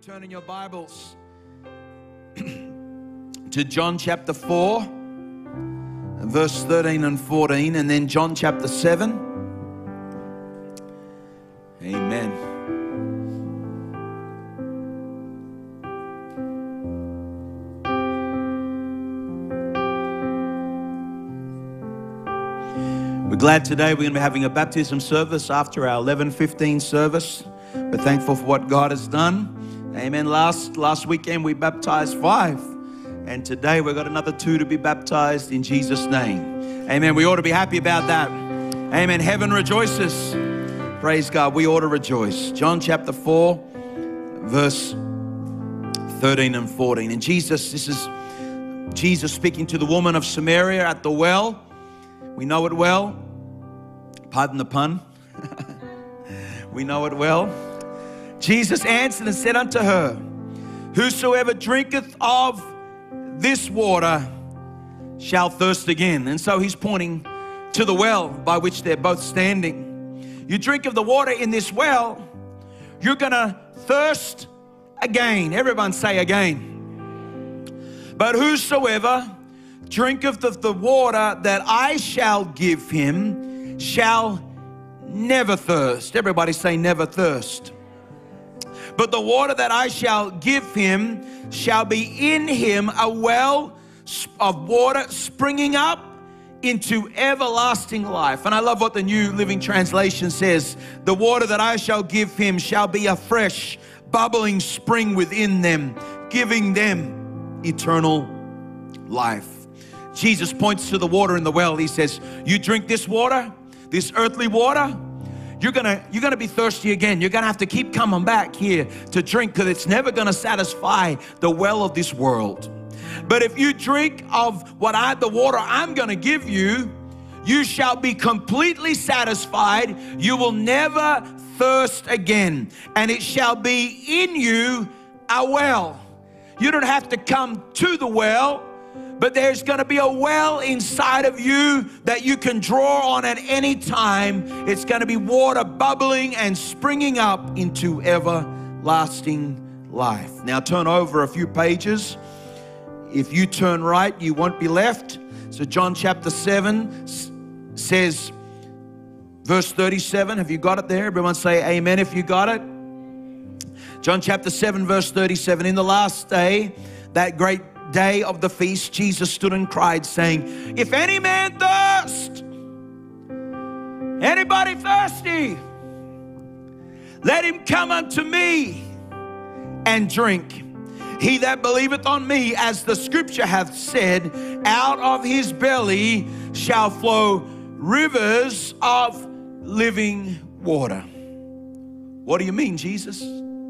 turn in your Bibles to John chapter 4, verse 13 and 14, and then John chapter 7. Amen. We're glad today we're going to be having a baptism service after our 11:15 service. We're thankful for what God has done. Amen. Last weekend we baptized 5, and today we've got another 2 to be baptized in Jesus' name. Amen. We ought to be happy about that. Amen. Heaven rejoices. Praise God. We ought to rejoice. John chapter 4, verse 13 and 14. And this is Jesus speaking to the woman of Samaria at the well. We know it well. Pardon the pun. We know it well. Jesus answered and said unto her, whosoever drinketh of this water shall thirst again. And so he's pointing to the well by which they're both standing. You drink of the water in this well, you're going to thirst again. Everyone say again. But whosoever drinketh of the water that I shall give him shall never thirst. Everybody say never thirst. But the water that I shall give him shall be in him a well of water springing up into everlasting life. And I love what the New Living Translation says. The water that I shall give him shall be a fresh, bubbling spring within them, giving them eternal life. Jesus points to the water in the well. He says, you drink this water, this earthly water, you're gonna be thirsty again. You're gonna have to keep coming back here to drink, because it's never gonna satisfy the well of this world. But if you drink of the water I'm gonna give you, you shall be completely satisfied. You will never thirst again, and it shall be in you a well. You don't have to come to the well, but there's going to be a well inside of you that you can draw on at any time. It's going to be water bubbling and springing up into everlasting life. Now turn over a few pages. If you turn right, you won't be left. So John chapter 7 says, verse 37. Have you got it there? Everyone say amen if you got it. John chapter 7, verse 37. In the last day, that great day of the feast, Jesus stood and cried, saying, if any man thirst, anybody thirsty, let him come unto me and drink. He that believeth on me, as the scripture hath said, out of his belly shall flow rivers of living water. What do you mean, Jesus?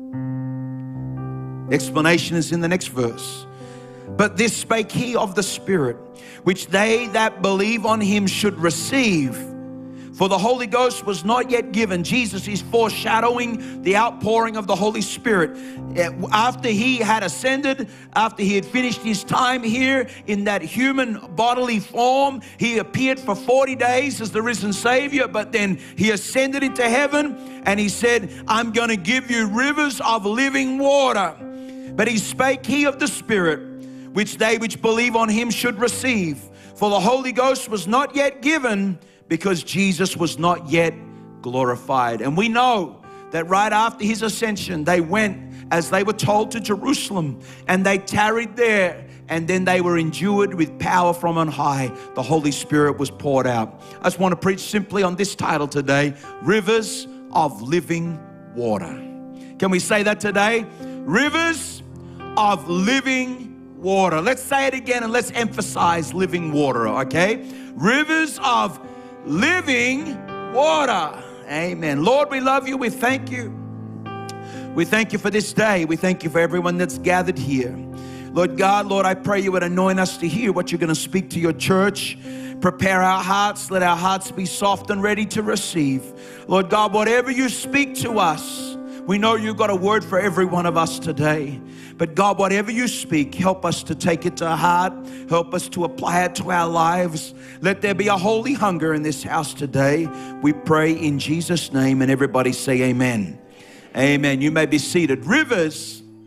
Explanation is in the next verse. But this spake he of the Spirit, which they that believe on him should receive. For the Holy Ghost was not yet given. Jesus is foreshadowing the outpouring of the Holy Spirit. After he had ascended, after he had finished his time here in that human bodily form, he appeared for 40 days as the risen Savior, but then he ascended into heaven and he said, I'm going to give you rivers of living water. But he spake he of the Spirit, which they which believe on him should receive. For the Holy Ghost was not yet given, because Jesus was not yet glorified. And we know that right after his ascension, they went, as they were told, to Jerusalem, and they tarried there, and then they were endued with power from on high. The Holy Spirit was poured out. I just want to preach simply on this title today, Rivers of Living Water. Can we say that today? Rivers of living water. Let's say it again and let's emphasize living water, okay? Rivers of living water. Amen. Lord, we love you. We thank you. We thank you for this day. We thank you for everyone that's gathered here. Lord God, Lord, I pray you would anoint us to hear what you're going to speak to your church. Prepare our hearts. Let our hearts be soft and ready to receive. Lord God, whatever you speak to us, we know you've got a word for every one of us today. But God, whatever you speak, help us to take it to heart. Help us to apply it to our lives. Let there be a holy hunger in this house today. We pray in Jesus' name, and everybody say amen. Amen. You may be seated. Rivers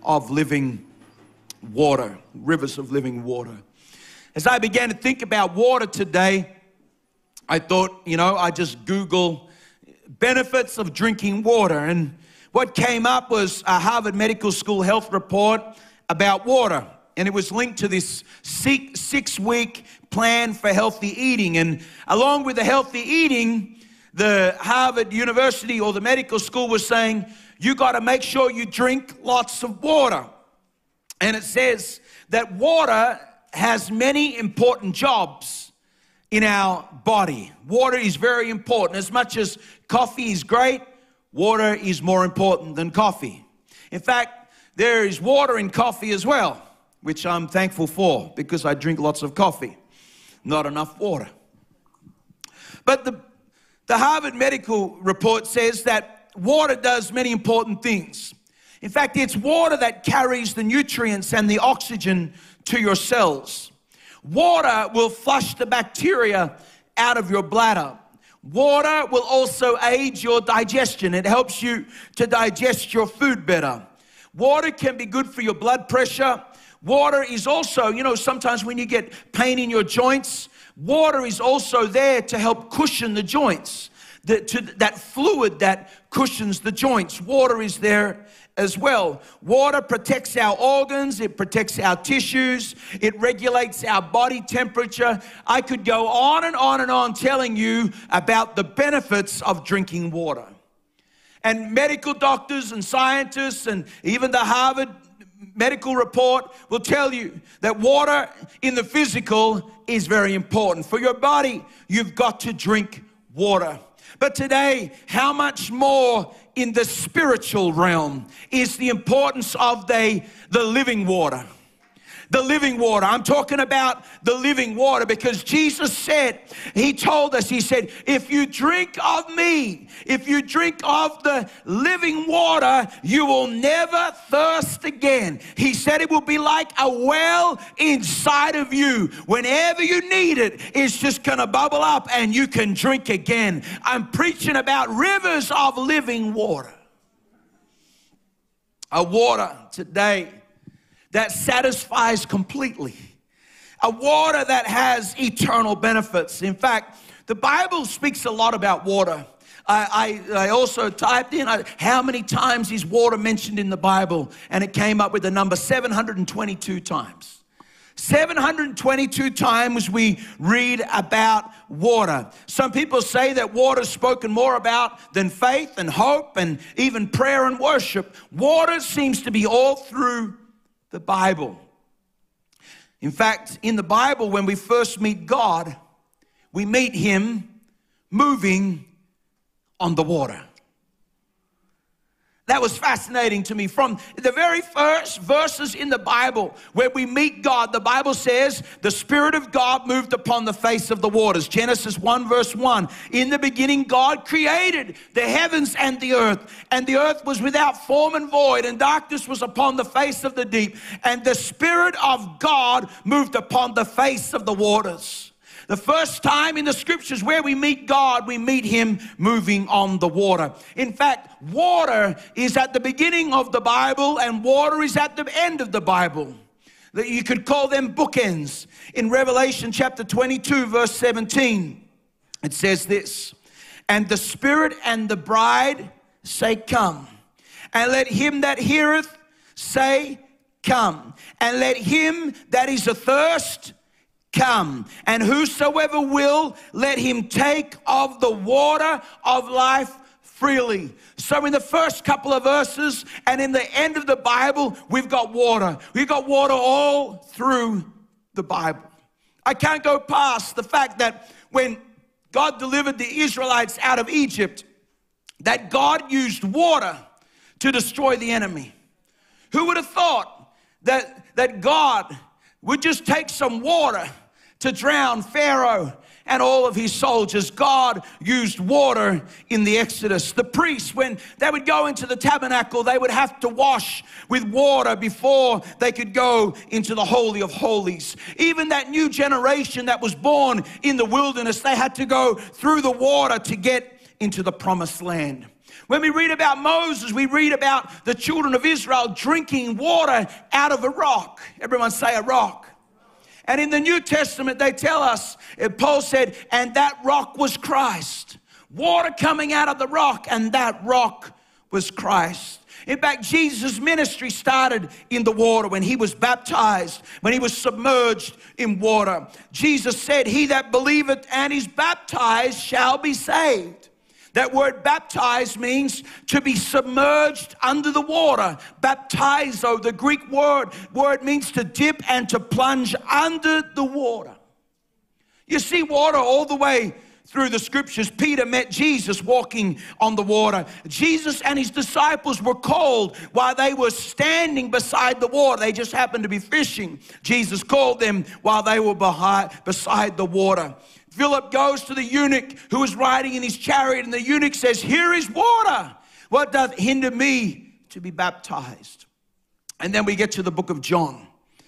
of living water. Rivers of living water. As I began to think about water today, I thought, I just Google benefits of drinking water. And what came up was a Harvard Medical School health report about water. And it was linked to this 6-week plan for healthy eating. And along with the healthy eating, the Harvard University or the medical school was saying, you got to make sure you drink lots of water. And it says that water has many important jobs in our body. Water is very important. As much as coffee is great, water is more important than coffee. In fact, there is water in coffee as well, which I'm thankful for because I drink lots of coffee, not enough water. But the Harvard Medical report says that water does many important things. In fact, it's water that carries the nutrients and the oxygen to your cells. Water will flush the bacteria out of your bladder. Water will also aid your digestion. It helps you to digest your food better. Water can be good for your blood pressure. Water is also, sometimes when you get pain in your joints, water is also there to help cushion the joints. That fluid that cushions the joints, water is there as well. Water protects our organs, it protects our tissues, it regulates our body temperature. I could go on and on and on telling you about the benefits of drinking water. And medical doctors and scientists and even the Harvard Medical report will tell you that water in the physical is very important. For your body, you've got to drink water. But today, how much more in the spiritual realm is the importance of the living water? The living water. I'm talking about the living water because Jesus said, he told us, he said, if you drink of me, if you drink of the living water, you will never thirst again. He said it will be like a well inside of you. Whenever you need it, it's just going to bubble up and you can drink again. I'm preaching about rivers of living water. A water today that satisfies completely. A water that has eternal benefits. In fact, the Bible speaks a lot about water. I also typed in how many times is water mentioned in the Bible, and it came up with the number 722 times. 722 times we read about water. Some people say that water is spoken more about than faith and hope and even prayer and worship. Water seems to be all through the Bible. In fact, in the Bible, when we first meet God, we meet him moving on the water. That was fascinating to me. From the very first verses in the Bible where we meet God, the Bible says the Spirit of God moved upon the face of the waters. Genesis 1 verse 1. In the beginning, God created the heavens and the earth was without form and void, and darkness was upon the face of the deep. And the Spirit of God moved upon the face of the waters. The first time in the scriptures where we meet God, we meet him moving on the water. In fact, water is at the beginning of the Bible and water is at the end of the Bible. You could call them bookends. In Revelation chapter 22, verse 17, it says this, and the Spirit and the bride say, come. And let him that heareth say, come. And let him that is athirst come, and whosoever will, let him take of the water of life freely. So in the first couple of verses and in the end of the Bible, we've got water. We've got water all through the Bible. I can't go past the fact that when God delivered the Israelites out of Egypt, that God used water to destroy the enemy. Who would have thought that God would just take some water to drown Pharaoh and all of his soldiers? God used water in the Exodus. The priests, when they would go into the tabernacle, they would have to wash with water before they could go into the Holy of Holies. Even that new generation that was born in the wilderness, they had to go through the water to get into the promised land. When we read about Moses, we read about the children of Israel drinking water out of a rock. Everyone say a rock. And in the New Testament, they tell us, Paul said, and that rock was Christ. Water coming out of the rock, and that rock was Christ. In fact, Jesus' ministry started in the water when he was baptized, when he was submerged in water. Jesus said, he that believeth and is baptized shall be saved. That word baptize means to be submerged under the water. Baptizo, the Greek word means to dip and to plunge under the water. You see water all the way through the scriptures. Peter met Jesus walking on the water. Jesus and his disciples were called while they were standing beside the water. They just happened to be fishing. Jesus called them while they were beside the water. Philip goes to the eunuch who was riding in his chariot, and the eunuch says, here is water. What doth hinder me to be baptized? And then we get to the book of John.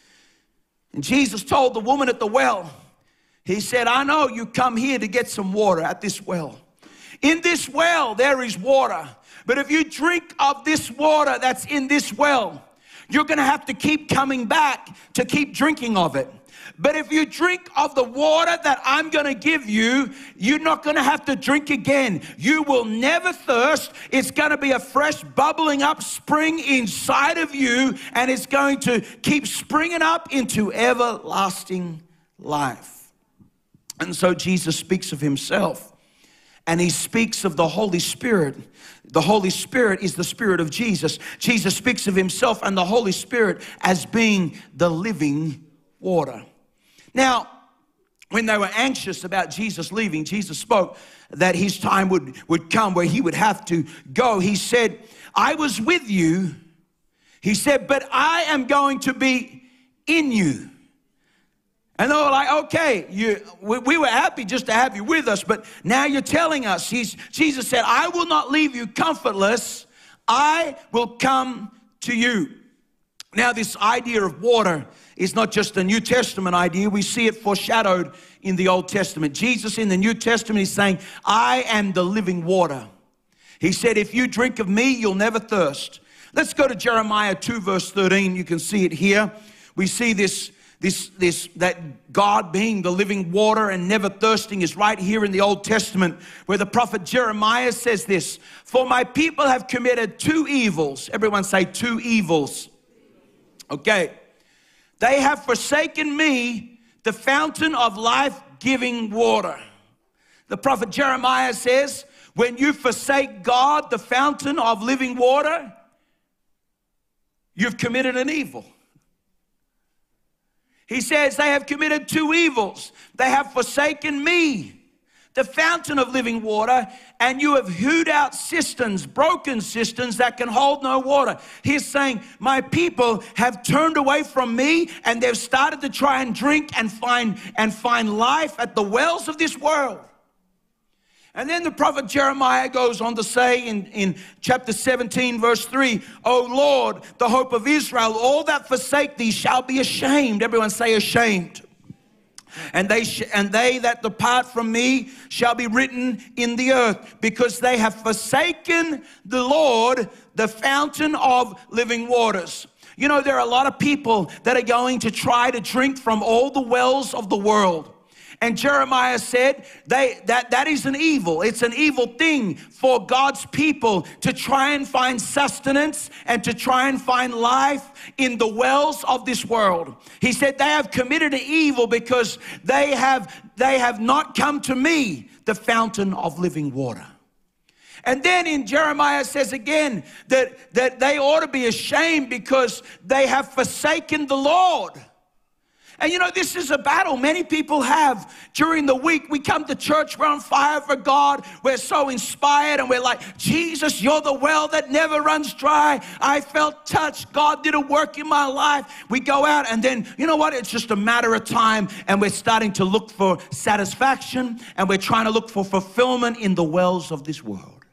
And Jesus told the woman at the well, he said, I know you come here to get some water at this well. In this well, there is water. But if you drink of this water that's in this well, you're going to have to keep coming back to keep drinking of it. But if you drink of the water that I'm going to give you, you're not going to have to drink again. You will never thirst. It's going to be a fresh bubbling up spring inside of you, and it's going to keep springing up into everlasting life. And so Jesus speaks of himself, and he speaks of the Holy Spirit. The Holy Spirit is the Spirit of Jesus. Jesus speaks of himself and the Holy Spirit as being the living water. Now, when they were anxious about Jesus leaving, Jesus spoke that his time would come where he would have to go. He said, I was with you. He said, but I am going to be in you. And they were like, okay, we were happy just to have you with us, but now you're telling us. Jesus said, I will not leave you comfortless. I will come to you. Now, this idea of water is not just a New Testament idea. We see it foreshadowed in the Old Testament. Jesus in the New Testament is saying, I am the living water. He said, if you drink of me, you'll never thirst. Let's go to Jeremiah 2 verse 13. You can see it here. We see that God being the living water and never thirsting is right here in the Old Testament, where the prophet Jeremiah says this, for my people have committed two evils. Everyone say two evils. Okay. They have forsaken me, the fountain of life-giving water. The prophet Jeremiah says, when you forsake God, the fountain of living water, you've committed an evil. He says they have committed two evils. They have forsaken me, the fountain of living water, and you have hewed out cisterns, broken cisterns that can hold no water. He's saying, my people have turned away from me, and they've started to try and drink and find life at the wells of this world. And then the prophet Jeremiah goes on to say in chapter 17, verse 3, O Lord, the hope of Israel, all that forsake thee shall be ashamed. Everyone say ashamed. And they that depart from me shall be written in the earth, because they have forsaken the Lord, the fountain of living waters. You know, there are a lot of people that are going to try to drink from all the wells of the world. And Jeremiah said that is an evil. It's an evil thing for God's people to try and find sustenance and to try and find life in the wells of this world. He said they have committed an evil because they have not come to me, the fountain of living water. And then in Jeremiah says again that they ought to be ashamed because they have forsaken the Lord. And you know, this is a battle many people have during the week. We come to church, we're on fire for God, we're so inspired, and we're like, Jesus, you're the well that never runs dry. I felt touched. God did a work in my life. We go out, and then, you know what? It's just a matter of time, and we're starting to look for satisfaction, and we're trying to look for fulfillment in the wells of this world.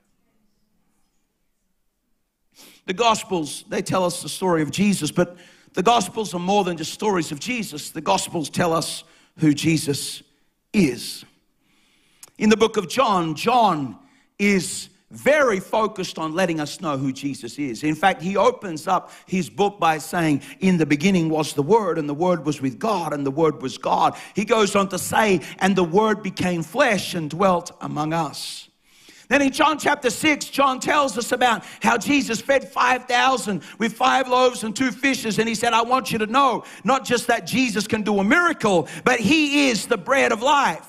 The Gospels, they tell us the story of Jesus, but the Gospels are more than just stories of Jesus. The Gospels tell us who Jesus is. In the book of John, John is very focused on letting us know who Jesus is. In fact, he opens up his book by saying, in the beginning was the Word, and the Word was with God, and the Word was God. He goes on to say, and the Word became flesh and dwelt among us. Then in John chapter 6, John tells us about how Jesus fed 5,000 with 5 loaves and 2 fishes. And he said, I want you to know, not just that Jesus can do a miracle, but he is the bread of life.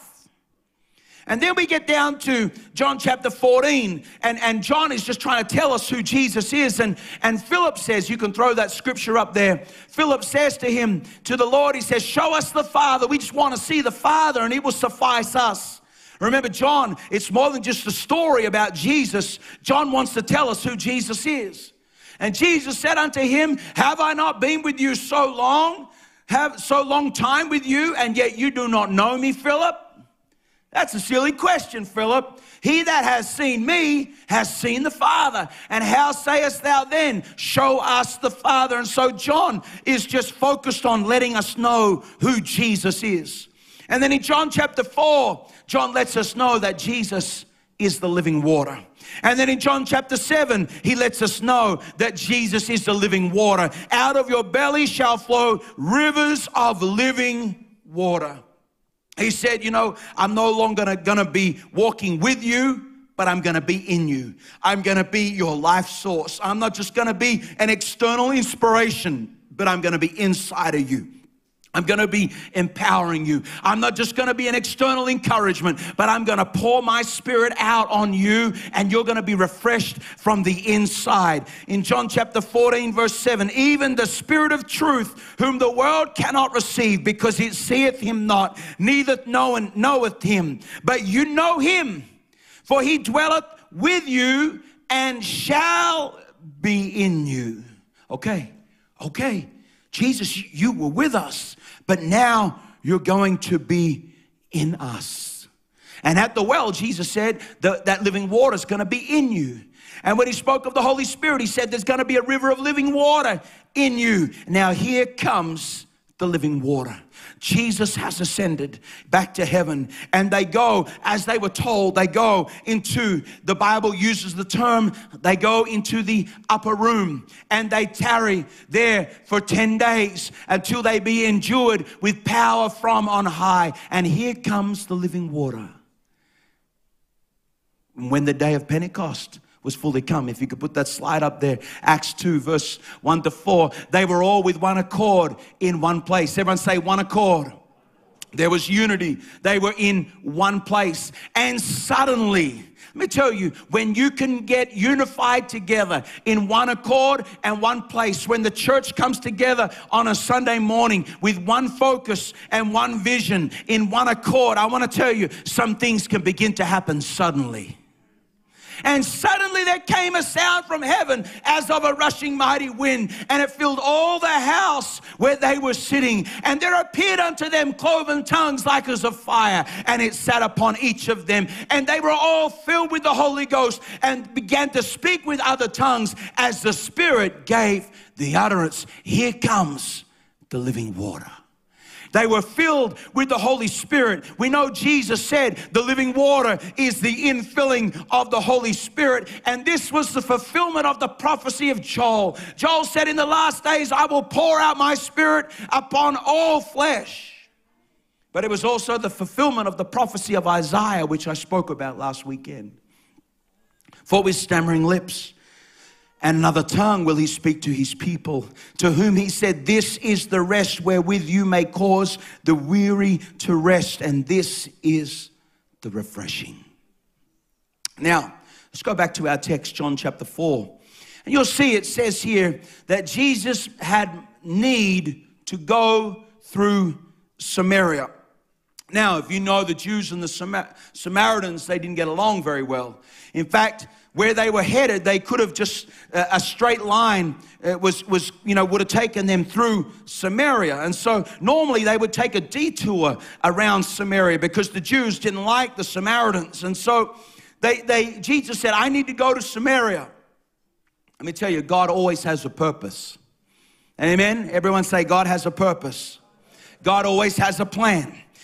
And then we get down to John chapter 14, and John is just trying to tell us who Jesus is. And Philip says, you can throw that scripture up there. Philip says to him, to the Lord, he says, show us the Father. We just want to see the Father, and it will suffice us. Remember, John, it's more than just a story about Jesus. John wants to tell us who Jesus is. And Jesus said unto him, have I not been with you so long? Have so long time with you, and yet you do not know me, Philip? That's a silly question, Philip. He that has seen me has seen the Father. And how sayest thou then, show us the Father? And so John is just focused on letting us know who Jesus is. And then in John chapter 4, John lets us know that Jesus is the living water. And then in John chapter 7, he lets us know that Jesus is the living water. Out of your belly shall flow rivers of living water. He said, you know, I'm no longer going to be walking with you, but I'm going to be in you. I'm going to be your life source. I'm not just going to be an external inspiration, but I'm going to be inside of you. I'm going to be empowering you. I'm not just going to be an external encouragement, but I'm going to pour my Spirit out on you, and you're going to be refreshed from the inside. In John chapter 14, verse 7, even the Spirit of truth, whom the world cannot receive, because it seeth him not, neither knoweth him. But you know him, for he dwelleth with you and shall be in you. Okay. Jesus, you were with us, but now you're going to be in us. And at the well, Jesus said that living water is going to be in you. And when he spoke of the Holy Spirit, he said there's going to be a river of living water in you. Now here comes the living water. Jesus has ascended back to heaven, and they go, as they were told, they go into, the Bible uses the term, they go into the upper room, and they tarry there for 10 days until they be endued with power from on high. And here comes the living water. When the day of Pentecost was fully come. If you could put that slide up there. Acts 2, verse 1 to 4. They were all with one accord in one place. Everyone say one accord. There was unity. They were in one place. And suddenly, let me tell you, when you can get unified together in one accord and one place, when the church comes together on a Sunday morning with one focus and one vision in one accord, I want to tell you, some things can begin to happen suddenly. And suddenly there came a sound from heaven as of a rushing mighty wind, and it filled all the house where they were sitting. And there appeared unto them cloven tongues like as of fire, and it sat upon each of them. And they were all filled with the Holy Ghost and began to speak with other tongues as the Spirit gave the utterance. Here comes the living water. They were filled with the Holy Spirit. We know Jesus said the living water is the infilling of the Holy Spirit. And this was the fulfillment of the prophecy of Joel. Joel said, in the last days, I will pour out my Spirit upon all flesh. But it was also the fulfillment of the prophecy of Isaiah, which I spoke about last weekend. For with stammering lips and another tongue will he speak to his people, to whom he said, this is the rest wherewith you may cause the weary to rest, and this is the refreshing. Now, let's go back to our text, John chapter 4. And you'll see it says here that Jesus had need to go through Samaria. Now, if you know the Jews and the Samaritans, they didn't get along very well. In fact, where they were headed, they could have just, a straight line would have taken them through Samaria. And so normally they would take a detour around Samaria because the Jews didn't like the Samaritans. And so Jesus said, I need to go to Samaria. Let me tell you, God always has a purpose. Amen? Everyone say, God has a purpose. God always has a plan.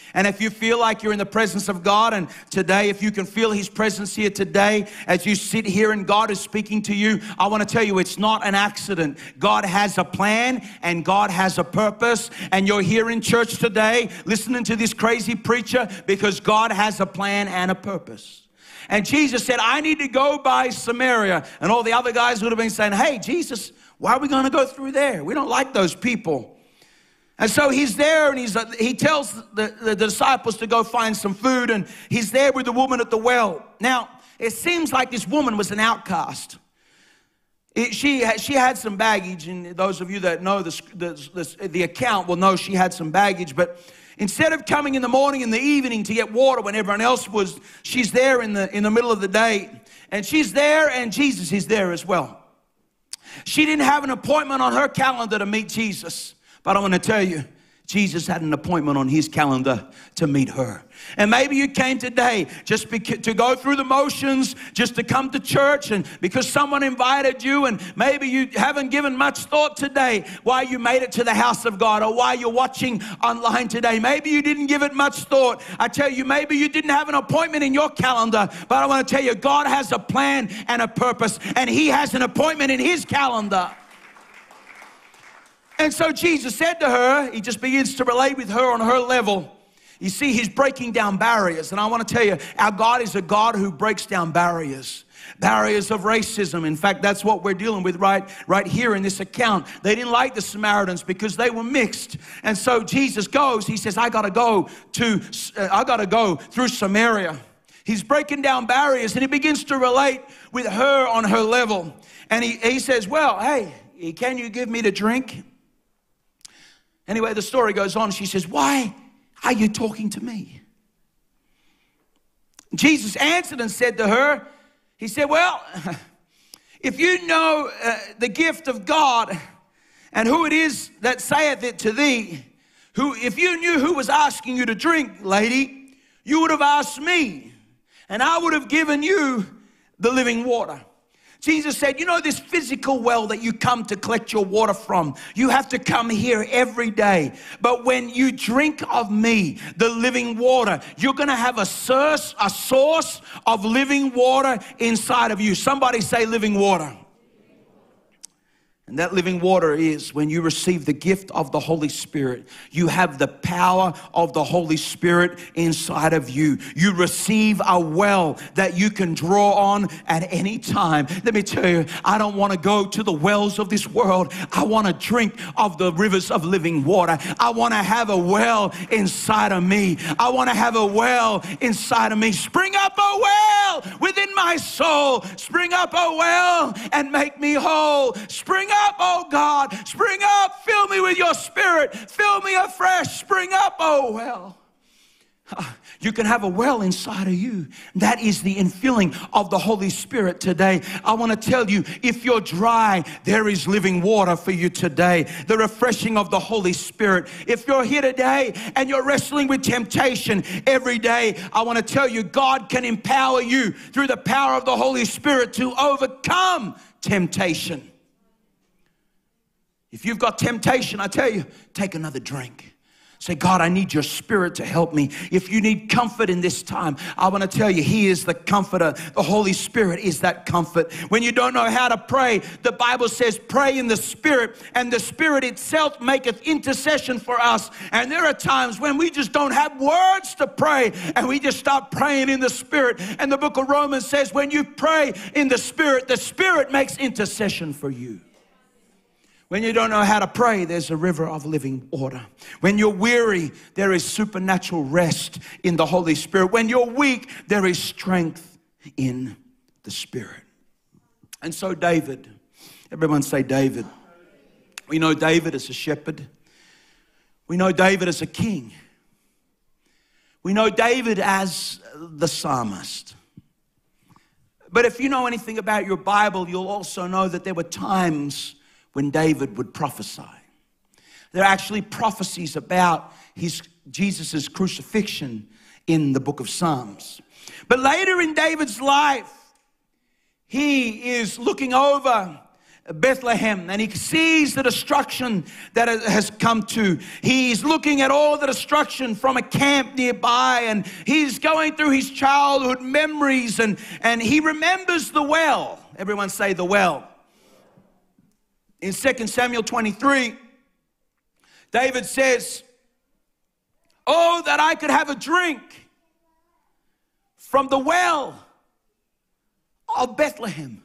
And if you feel like you're in the presence of God, and today, if you can feel His presence here today, as you sit here and God is speaking to you, I want to tell you it's not an accident. God has a plan and God has a purpose. And you're here in church today listening to this crazy preacher because God has a plan and a purpose. And Jesus said, I need to go by Samaria. And all the other guys would have been saying, hey, Jesus, why are we going to go through there? We don't like those people. And so He's there, and he tells the disciples to go find some food, and He's there with the woman at the well. Now, it seems like this woman was an outcast. She had some baggage, and those of you that know the account will know she had some baggage. But instead of coming in the morning and the evening to get water when everyone else was, she's there in the middle of the day. And she's there, and Jesus is there as well. She didn't have an appointment on her calendar to meet Jesus. But I want to tell you, Jesus had an appointment on His calendar to meet her. And maybe you came today just to go through the motions, just to come to church, and because someone invited you, and maybe you haven't given much thought today why you made it to the house of God, or why you're watching online today. Maybe you didn't give it much thought. I tell you, maybe you didn't have an appointment in your calendar, but I want to tell you, God has a plan and a purpose, and He has an appointment in His calendar. And so Jesus said to her, He just begins to relate with her on her level. You see, He's breaking down barriers. And I want to tell you, our God is a God who breaks down barriers. Barriers of racism. In fact, that's what we're dealing with right here in this account. They didn't like the Samaritans because they were mixed. And so Jesus goes, He says, I got to go through Samaria. He's breaking down barriers, and He begins to relate with her on her level. And he says, well, hey, can you give me to drink? Anyway, the story goes on. She says, why are you talking to me? Jesus answered and said to her, He said, well, if you know the gift of God and who it is that saith it to thee, if you knew who was asking you to drink, lady, you would have asked me, and I would have given you the living water. Jesus said, you know this physical well that you come to collect your water from, you have to come here every day. But when you drink of me, the living water, you're going to have a source of living water inside of you. Somebody say living water. And that living water is when you receive the gift of the Holy Spirit. You have the power of the Holy Spirit inside of you. You receive a well that you can draw on at any time. Let me tell you, I don't want to go to the wells of this world. I want to drink of the rivers of living water. I want to have a well inside of me. I want to have a well inside of me. Spring up a well within my soul. Spring up a well and make me whole. Spring up, oh God, spring up, fill me with your Spirit, fill me afresh, spring up, oh well. You can have a well inside of you. That is the infilling of the Holy Spirit today. I want to tell you, if you're dry, there is living water for you today. The refreshing of the Holy Spirit. If you're here today and you're wrestling with temptation every day, I want to tell you, God can empower you through the power of the Holy Spirit to overcome temptation. If you've got temptation, I tell you, take another drink. Say, God, I need your Spirit to help me. If you need comfort in this time, I want to tell you, He is the comforter. The Holy Spirit is that comfort. When you don't know how to pray, the Bible says, pray in the Spirit, and the Spirit itself maketh intercession for us. And there are times when we just don't have words to pray, and we just start praying in the Spirit. And the book of Romans says, when you pray in the Spirit makes intercession for you. When you don't know how to pray, there's a river of living water. When you're weary, there is supernatural rest in the Holy Spirit. When you're weak, there is strength in the Spirit. And so David, everyone say David. We know David as a shepherd. We know David as a king. We know David as the psalmist. But if you know anything about your Bible, you'll also know that there were times when David would prophesy. There are actually prophecies about Jesus' crucifixion in the book of Psalms. But later in David's life, he is looking over Bethlehem, and he sees the destruction that has come to. He's looking at all the destruction from a camp nearby, and he's going through his childhood memories, and he remembers the well. Everyone say the well. In 2 Samuel 23, David says, "Oh, that I could have a drink from the well of Bethlehem."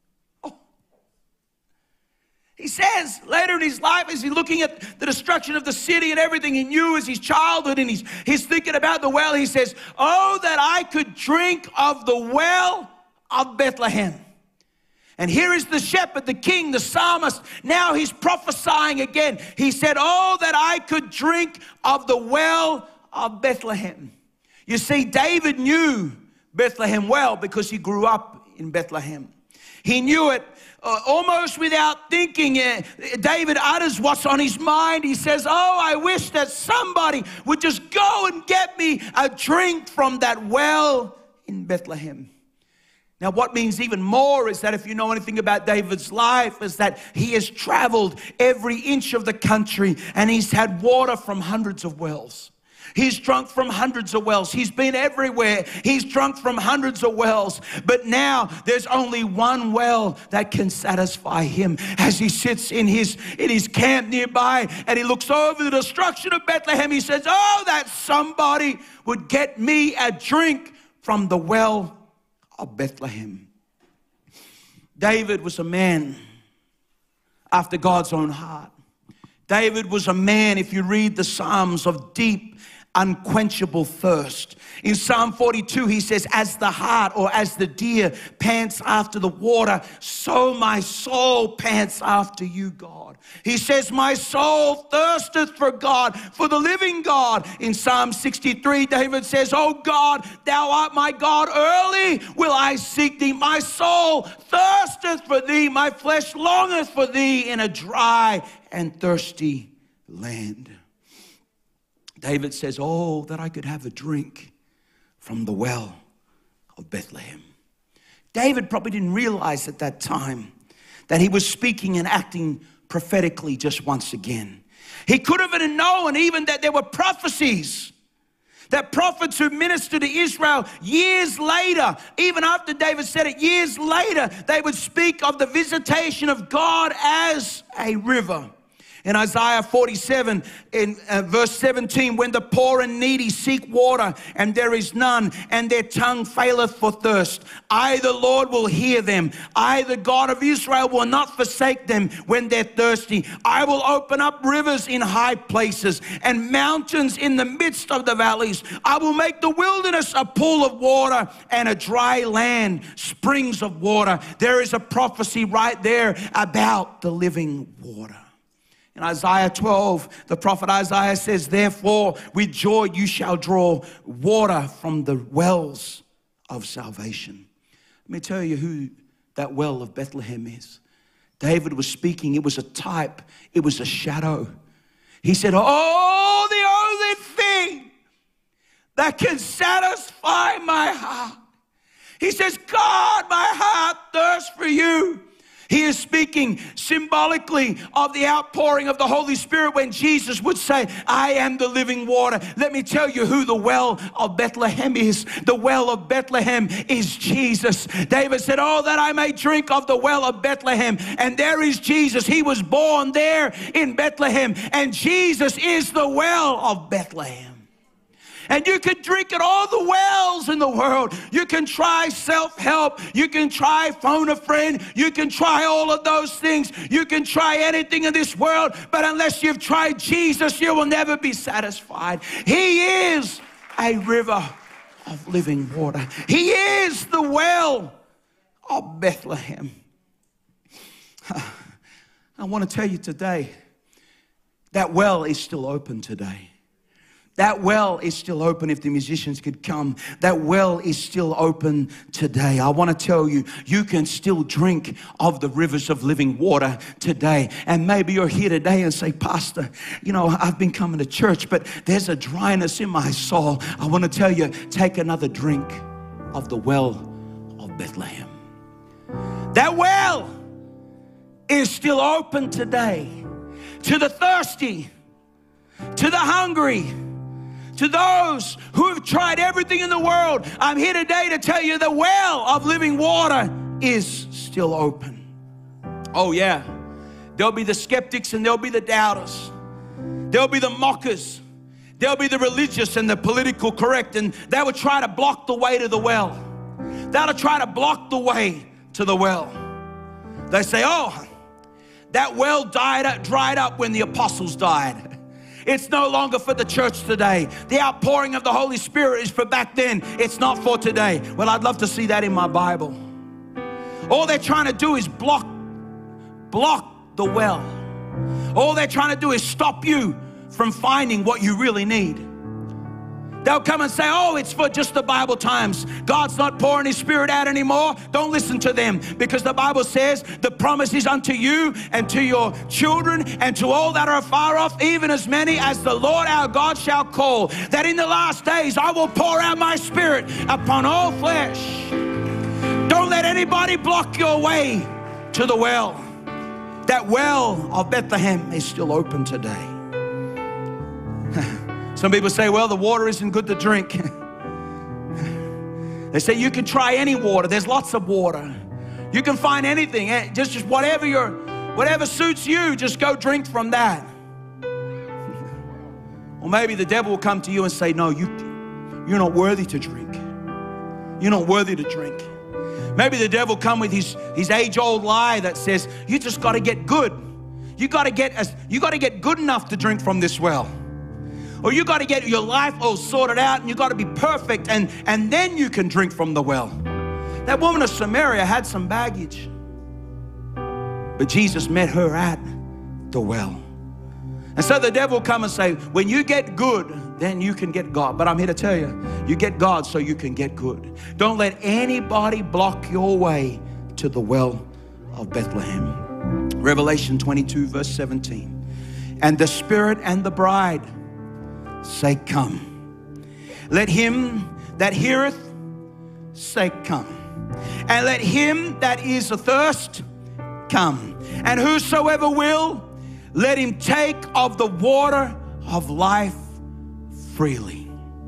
He says later in his life, as he's looking at the destruction of the city and everything he knew as his childhood, and he's thinking about the well, he says, "Oh, that I could drink of the well of Bethlehem." And here is the shepherd, the king, the psalmist. Now he's prophesying again. He said, "Oh, that I could drink of the well of Bethlehem." You see, David knew Bethlehem well because he grew up in Bethlehem. He knew it almost without thinking. David utters what's on his mind. He says, "Oh, I wish that somebody would just go and get me a drink from that well in Bethlehem." Now, what means even more is that if you know anything about David's life, is that he has traveled every inch of the country and he's had water from hundreds of wells. He's drunk from hundreds of wells. He's been everywhere. He's drunk from hundreds of wells. But now there's only one well that can satisfy him. As he sits in his camp nearby and he looks over the destruction of Bethlehem, he says, "Oh, that somebody would get me a drink from the well of Bethlehem." David was a man after God's own heart. David was a man, if you read the Psalms, of deep, unquenchable thirst. In Psalm 42, he says, "As the hart or as the deer pants after the water, so my soul pants after you, God." He says, "My soul thirsteth for God, for the living God." In Psalm 63, David says, "Oh God, thou art my God, early will I seek thee. My soul thirsteth for thee, my flesh longeth for thee in a dry and thirsty land." David says, "Oh, that I could have a drink from the well of Bethlehem." David probably didn't realize at that time that he was speaking and acting prophetically just once again. He could have known even that there were prophecies, that prophets who ministered to Israel years later, even after David said it, years later, they would speak of the visitation of God as a river. In Isaiah 47, in verse 17, "When the poor and needy seek water, and there is none, and their tongue faileth for thirst, I, the Lord, will hear them. I, the God of Israel, will not forsake them when they're thirsty. I will open up rivers in high places, and mountains in the midst of the valleys. I will make the wilderness a pool of water, and a dry land springs of water." There is a prophecy right there about the living water. In Isaiah 12, the prophet Isaiah says, "Therefore with joy you shall draw water from the wells of salvation." Let me tell you who that well of Bethlehem is. David was speaking. It was a type. It was a shadow. He said, "Oh, the only thing that can satisfy my heart." He says, "God, my heart thirsts for you." He is speaking symbolically of the outpouring of the Holy Spirit when Jesus would say, "I am the living water." Let me tell you who the well of Bethlehem is. The well of Bethlehem is Jesus. David said, "Oh, that I may drink of the well of Bethlehem." And there is Jesus. He was born there in Bethlehem. And Jesus is the well of Bethlehem. And you can drink at all the wells in the world. You can try self-help. You can try phone a friend. You can try all of those things. You can try anything in this world. But unless you've tried Jesus, you will never be satisfied. He is a river of living water. He is the well of Bethlehem. I want to tell you today, that well is still open today. That well is still open. If the musicians could come, that well is still open today. I want to tell you, you can still drink of the rivers of living water today. And maybe you're here today and say, "Pastor, you know, I've been coming to church, but there's a dryness in my soul." I want to tell you, take another drink of the well of Bethlehem. That well is still open today to the thirsty, to the hungry, to those who have tried everything in the world. I'm here today to tell you the well of living water is still open. Oh yeah, there'll be the skeptics and there'll be the doubters. There'll be the mockers. There'll be the religious and the political correct, and they will try to block the way to the well. They'll try to block the way to the well. They say, oh, that well dried up when the apostles died. It's no longer for the church today. The outpouring of the Holy Spirit is for back then. It's not for today. Well, I'd love to see that in my Bible. All they're trying to do is block the well. All they're trying to do is stop you from finding what you really need. They'll come and say, oh, it's for just the Bible times. God's not pouring His Spirit out anymore. Don't listen to them, because the Bible says the promise is unto you and to your children and to all that are far off, even as many as the Lord our God shall call, that in the last days I will pour out my Spirit upon all flesh. Don't let anybody block your way to the well. That well of Bethlehem is still open today. Some people say, well, the water isn't good to drink. They say you can try any water. There's lots of water. You can find anything. Just whatever suits you, just go drink from that. Or maybe the devil will come to you and say, no, you're not worthy to drink. You're not worthy to drink. Maybe the devil come with his age-old lie that says, you just got to get good. You got to get good enough to drink from this well. Or you got to get your life all sorted out and you got to be perfect, and then you can drink from the well. That woman of Samaria had some baggage, but Jesus met her at the well. And so the devil will come and say, when you get good, then you can get God. But I'm here to tell you, you get God so you can get good. Don't let anybody block your way to the well of Bethlehem. Revelation 22 verse 17. And the Spirit and the bride say, come. Let him that heareth say, come. And let him that is athirst come. And whosoever will, let him take of the water of life freely.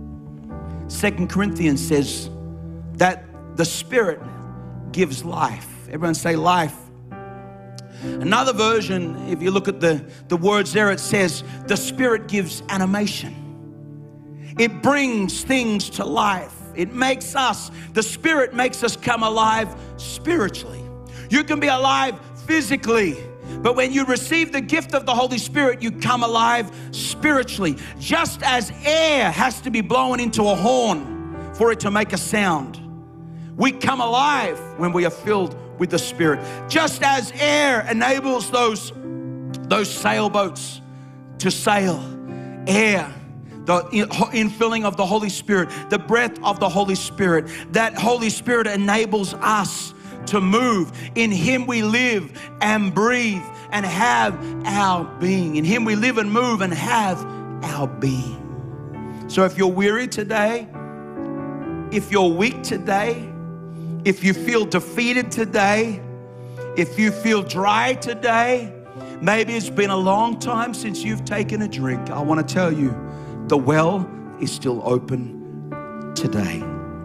2 Corinthians says that the Spirit gives life. Everyone say life. Another version, if you look at the words there, it says the Spirit gives animation. It brings things to life. It makes us, the Spirit makes us come alive spiritually. You can be alive physically, but when you receive the gift of the Holy Spirit, you come alive spiritually. Just as air has to be blown into a horn for it to make a sound, we come alive when we are filled with the Spirit. Just as air enables those sailboats to sail, air, the infilling of the Holy Spirit, the breath of the Holy Spirit, that Holy Spirit enables us to move. In Him we live and breathe and have our being. In Him we live and move and have our being. So if you're weary today, if you're weak today, if you feel defeated today, if you feel dry today, maybe it's been a long time since you've taken a drink, I want to tell you, the well is still open today.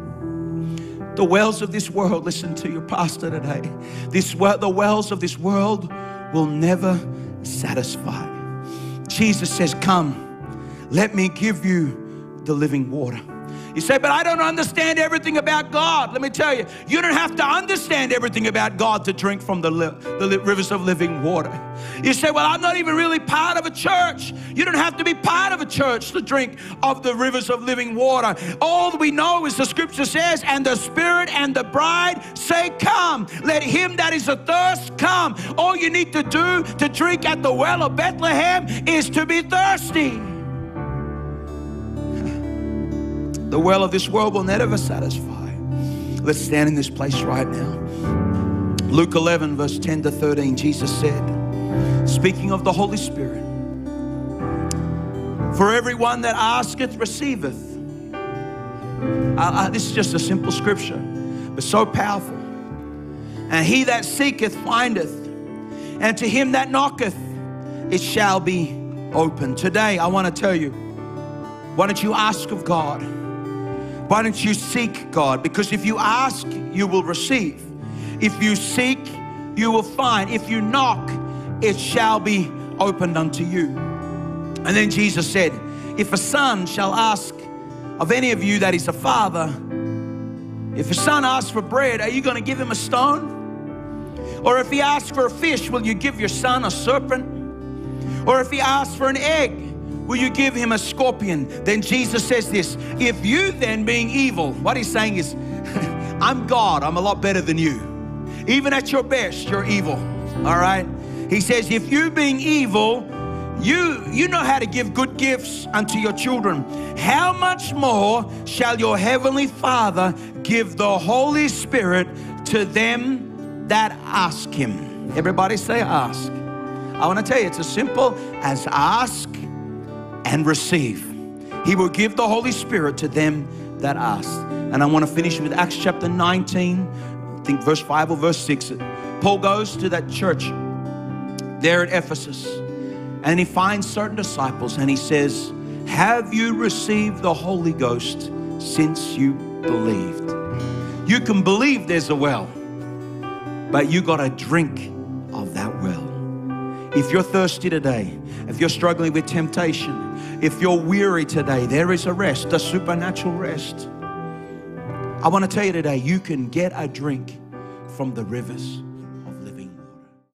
The wells of this world, listen to your pastor today, the wells of this world will never satisfy. Jesus says, come, let me give you the living water. You say, but I don't understand everything about God. Let me tell you, you don't have to understand everything about God to drink from the rivers of living water. You say, well, I'm not even really part of a church. You don't have to be part of a church to drink of the rivers of living water. All we know is the scripture says, and the Spirit and the bride say, come. Let him that is athirst come. All you need to do to drink at the well of Bethlehem is to be thirsty. The well of this world will never satisfy. Let's stand in this place right now. Luke 11 verse 10 to 13, Jesus said, speaking of the Holy Spirit, for everyone that asketh receiveth. This is just a simple scripture, but so powerful. And he that seeketh findeth, And to him that knocketh, it shall be open. Today, I want to tell you, why don't you ask of God? Why don't you seek God? Because if you ask, you will receive. If you seek, you will find. If you knock, it shall be opened unto you. And then Jesus said, if a son shall ask of any of you that is a father, if a son asks for bread, are you going to give him a stone? Or if he asks for a fish, will you give your son a serpent? Or if he asks for an egg, will you give him a scorpion? Then Jesus says this, if you then being evil, what he's saying is, I'm God, I'm a lot better than you. Even at your best, you're evil, all right? He says, if you being evil, you know how to give good gifts unto your children, how much more shall your heavenly Father give the Holy Spirit to them that ask him? Everybody say ask. I want to tell you, it's as simple as ask and receive. He will give the Holy Spirit to them that ask. And I want to finish with Acts chapter 19, I think verse 5 or verse 6. Paul goes to that church there at Ephesus, and he finds certain disciples, and he says, have you received the Holy Ghost since you believed? You can believe there's a well, but you got to drink of that well. If you're thirsty today, if you're struggling with temptation, if you're weary today, there is a rest, a supernatural rest. I want to tell you today, you can get a drink from the rivers.